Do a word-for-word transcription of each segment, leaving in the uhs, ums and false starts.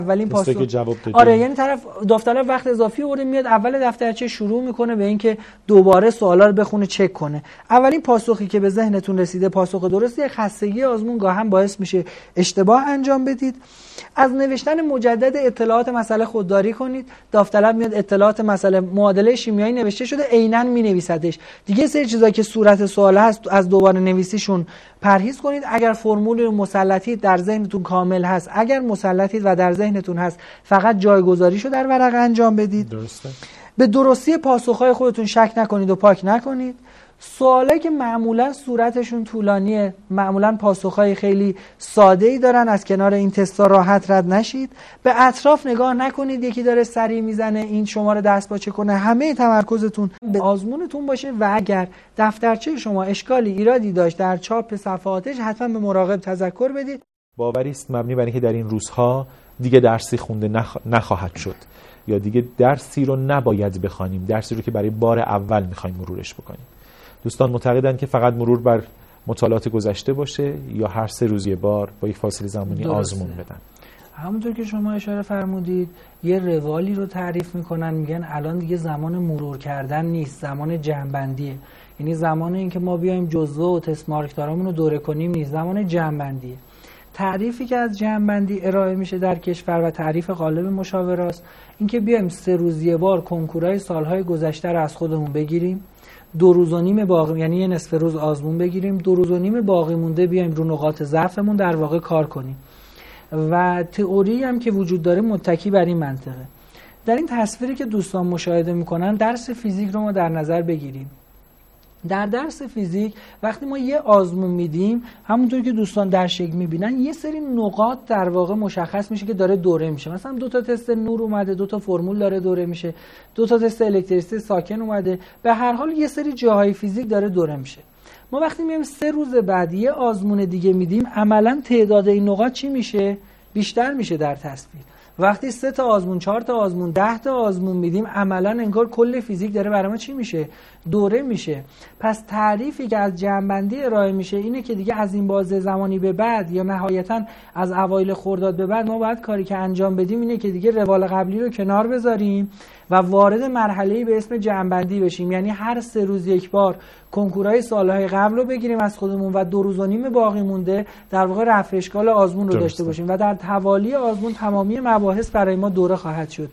اولین پاسخ که جواب دادی. آره، یعنی طرف داوطلب وقت اضافی آورده میاد اول دفترچه شروع میکنه به اینکه دوباره سوالا رو بخونه چک کنه. اولین پاسخی که به ذهنتون رسیده پاسخ درستی، خستگی آزمون گاهی باعث میشه اشتباه انجام بدید. از نوشتن مجدد اطلاعات مسئله خودداری کنید. داوطلب میاد اطلاعات مسئله معادله شیمیایی نوشته شده عیناً مینویسدش. دیگه سری چیزایی که صورت سوال هست از دوباره نویسیشون پرهیز کنید. اگر فرمول مسلطید در ذهنتون کامل هست، اگر مسلطید و در ذهنتون هست، فقط جایگذاریشو در ورقه انجام بدید. درسته. به درستی پاسخهای خودتون شک نکنید و پاک نکنید. سوالایی که معمولا صورتشون طولانیه، معمولا پاسخهای خیلی ساده‌ای دارن، از کنار این تستا راحت رد نشید. به اطراف نگاه نکنید یکی داره سری میزنه این شما رو دست باچه کنه. همه تمرکزتون به آزمونتون باشه و اگر دفترچه شما اشکالی ایرادی داشت در چاپ صفحاتش، حتما به مراقب تذکر بدید. باوری است مبنی بر اینکه در این روزها دیگه درسی خونده نخ... نخواهد شد، یا دیگه درسی رو نباید بخوانیم، درسی رو که برای بار اول می‌خوایم مرورش بکنیم. دوستان معتقدند که فقط مرور بر مطالعات گذشته باشه یا هر سه روز یه بار با یک فاصله زمانی درسته. آزمون بدن. همونطور که شما اشاره فرمودید یه روالی رو تعریف میکنن، میگن الان دیگه زمان مرور کردن نیست، زمان جمع‌بندیه. یعنی زمان اینکه ما بیایم جزوه و تست مارکدارامون رو دوره کنیم نیست، زمان جمع‌بندیه. تعریفی که از جمع‌بندی ارائه میشه در کشور و تعریف غالب مشاوراست اینکه بیایم سه روز یه بار کنکورای سالهای گذشته رو از خودمون بگیریم، دو روز و نیم باقی، یعنی یه نصف روز آزمون بگیریم، دو روز و نیم باقی مونده بیایم رو نقاط ضعفمون در واقع کار کنیم. و تئوری هم که وجود داره متکی بر این منطقه. در این تصویری که دوستان مشاهده میکنن درس فیزیک رو ما در نظر بگیریم. در درس فیزیک وقتی ما یه آزمون میدیم، همونطور که دوستان در شکل میبینن یه سری نقاط در واقع مشخص میشه که داره دوره میشه. مثلا دو تا تست نور اومده، دو تا فرمول داره دوره میشه، دو تا تست الکتریسیته ساکن اومده، به هر حال یه سری جاهای فیزیک داره دوره میشه. ما وقتی میایم سه روز بعد یه آزمون دیگه میدیم، عملاً تعداد این نقاط چی میشه؟ بیشتر میشه در تصویر. وقتی سه تا آزمون، چهار تا آزمون، ده تا آزمون میدیم، عملاً انگار کل فیزیک داره برای ما چی میشه؟ دوره میشه. پس تعریفی که از جمع‌بندی ارائه میشه اینه که دیگه از این بازه زمانی به بعد یا نهایتاً از اوایل خرداد به بعد ما باید کاری که انجام بدیم اینه که دیگه روال قبلی رو کنار بذاریم و وارد مرحله‌ای به اسم جمع‌بندی بشیم. یعنی هر سه روز یک بار کنکورهای سالهای قبل رو بگیریم از خودمون و دو روز و نیم باقی مونده در واقع رفع اشکال آزمون رو داشته باشیم و در توالی آزمون تمامی مباحث برای ما دوره خواهد شد.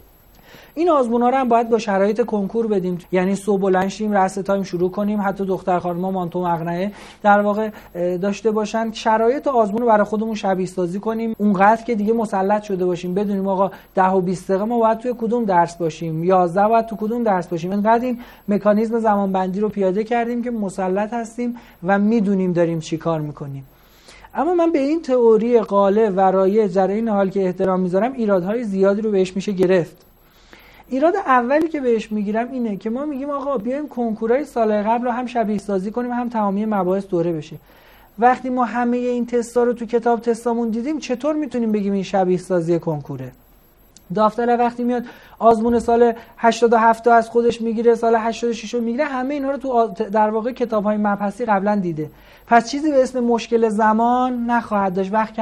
این آزمونا رو هم باید با شرایط کنکور بدیم، یعنی صبح بلند شیم، رأس تایم شروع کنیم، حتی دختر خانم‌ها مانتو مقنعه در واقع داشته باشن. شرایط آزمون رو برای خودمون شبیه سازی کنیم، اونقدر که دیگه مسلط شده باشیم، بدونیم آقا ده و بیست دقیقه ما باید توی کدوم درس باشیم، یازده باید تو کدوم درس باشیم. اینقدر این مکانیزم زمانبندی رو پیاده کردیم که مسلط هستیم و میدونیم داریم چی کار میکنیم. اما من به این تئوری غالب و رایج در این حال که احترام میذارم، ایرادهای زیادی رو بهش میشه گرفت. ایراد اولی که بهش میگیرم اینه که ما میگیم آقا بیایم کنکورای سال قبل رو هم شبیه سازی کنیم هم تمامی مباحث دوره بشه. وقتی ما همه این تستا رو تو کتاب تستامون دیدیم، چطور میتونیم بگیم این شبیه سازی کنکوره؟ داوطلب وقتی میاد آزمون سال هشتاد و هفت از خودش میگیره، سال هشتاد و شش رو میگیره، همه اینا رو تو در واقع کتاب‌های مبحثی قبلا دیده. پس چیزی به اسم مشکل زمان نخواهد داشت. وقت